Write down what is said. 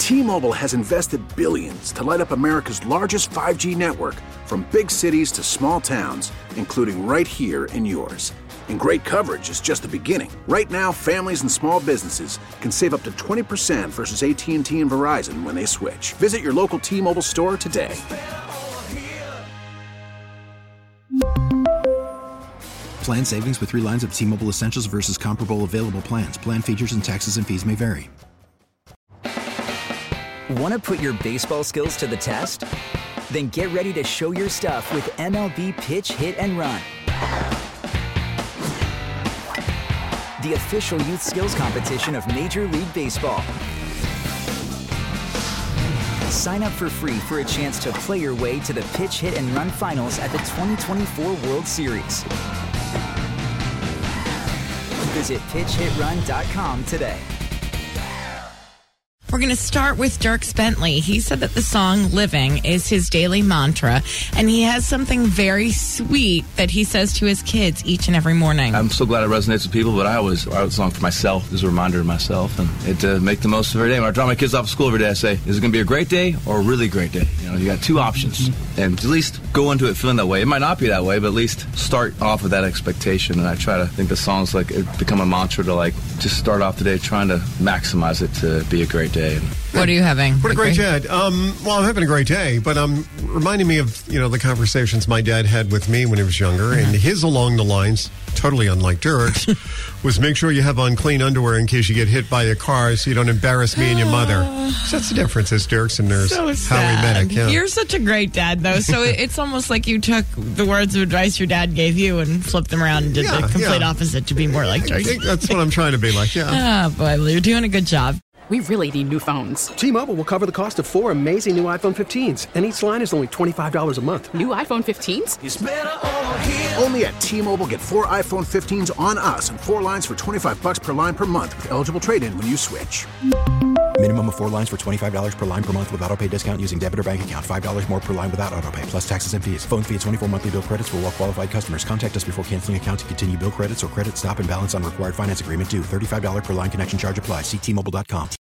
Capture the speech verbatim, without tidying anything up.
T-Mobile has invested billions to light up America's largest five G network, from big cities to small towns, including right here in yours. And great coverage is just the beginning. Right now, families and small businesses can save up to twenty percent versus A T and T and Verizon when they switch. Visit your local T-Mobile store today. Plan savings with three lines of T-Mobile Essentials versus comparable available plans. Plan features and taxes and fees may vary. Want to put your baseball skills to the test? Then get ready to show your stuff with M L B Pitch, Hit, and Run. The official youth skills competition of Major League Baseball. Sign up for free for a chance to play your way to the Pitch, Hit, and Run finals at the twenty twenty-four World Series. Visit pitch hit run dot com today. We're going to start with Dierks Bentley. He said that the song Living is his daily mantra, and he has something very sweet that he says to his kids each and every morning. I'm so glad it resonates with people, but I always write the song for myself as a reminder of myself, and it uh, make the most of every day. When I drop my kids off to school every day, I say, is it going to be a great day or a really great day? You know, you got two options, and at least go into it feeling that way. It might not be that way, but at least start off with that expectation, and I try to think the songs like it become a mantra to like just start off the day trying to maximize it to be a great day. What are you having? What a great dad. Um, well, I'm having a great day, but I'm um, reminding me of, you know, the conversations my dad had with me when he was younger, and his along the lines, totally unlike Dierks, was make sure you have on clean underwear in case you get hit by a car so you don't embarrass me and your mother. So that's the difference as Dierks and there's so how sad. we met. Yeah. You're such a great dad, though, so it's almost like you took the words of advice your dad gave you and flipped them around and did Yeah, the complete yeah. opposite to be more like I Dierks. think that's what I'm trying to be like, yeah. Ah, boy, well, you're doing a good job. We really need new phones. T-Mobile will cover the cost of four amazing new iPhone fifteens, and each line is only twenty-five dollars a month. New iPhone fifteens? It's better over here. Only at T-Mobile, get four iPhone fifteens on us and four lines for twenty-five bucks per line per month with eligible trade-in when you switch. Minimum of four lines for twenty-five dollars per line per month with autopay discount using debit or bank account. five dollars more per line without autopay, plus taxes and fees. Phone fee at twenty-four monthly bill credits for well-qualified customers. Contact us before canceling account to continue bill credits or credit stop and balance on required finance agreement due. thirty-five dollars per line connection charge applies. See T Mobile dot com.